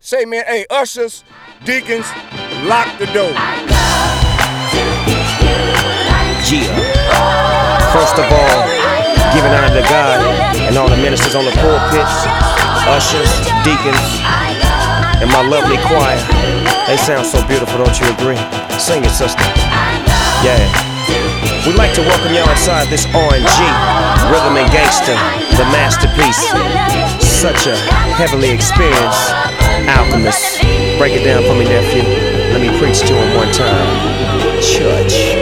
Say, man, hey, ushers, deacons, lock the door. Yeah. First of all, giving honor to God and all the ministers on the pulpit, ushers, deacons, and my lovely choir. They sound so beautiful, don't you agree? Sing it, sister. Yeah. We'd like to welcome y'all inside this R&G, Rhythm and Gangsta, the masterpiece. Such a heavily experienced alchemist. Break it down for me, nephew. Let me preach to him one time. Church.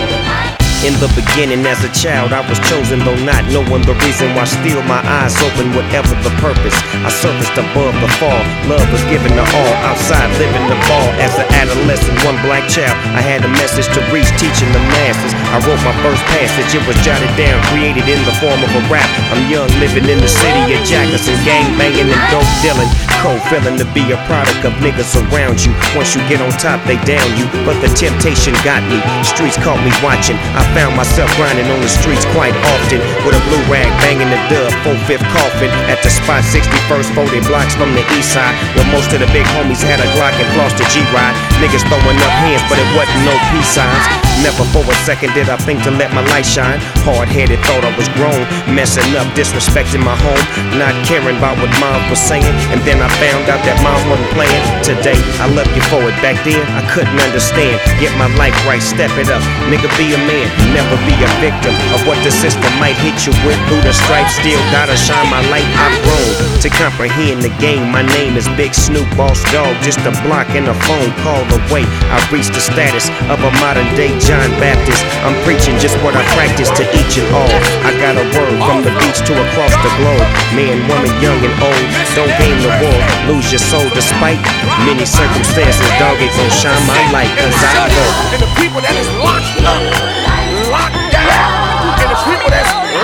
In the beginning, as a child, I was chosen, though not knowing the reason why. Still, my eyes open, whatever the purpose. I surfaced above the fall. Love was given to all. Outside, living the ball. As an adolescent, one black child, I had a message to reach, teaching the masses. I wrote my first passage. It was jotted down, created in the form of a rap. I'm young, living in the city of Jackson, gang banging and dope dealing. Cold feeling to be a product of niggas around you. Once you get on top, they down you. But the temptation got me. Streets caught me watching. I found myself grinding on the streets quite often, with a blue rag banging the dub, 4/5 coffin at the spot 61st, 40 blocks from the east side, where most of the big homies had a Glock and flossed a G-Ride. Niggas throwing up hands, but it wasn't no peace signs. Never for a second did I think to let my light shine. Hard-headed, thought I was grown, messing up, disrespecting my home, not caring about what mom was saying. And then I found out that mom wasn't playing. Today, I love you for it. Back then, I couldn't understand. Get my life right, step it up, nigga, be a man. Never be a victim of what the system might hit you with. Through the stripes, still gotta shine my light. I've grown to comprehend the game. My name is Big Snoop, boss dog, just a block and a phone call away. I've reached the status of a modern day John Baptist. I'm preaching just what I practice to each and all. I got a word from the beach to across the globe. Man, woman, young and old, don't game the war, lose your soul despite many circumstances. Dog, it gon' shine my light, cause I know. And the people that is locked up, locked down, and the people that's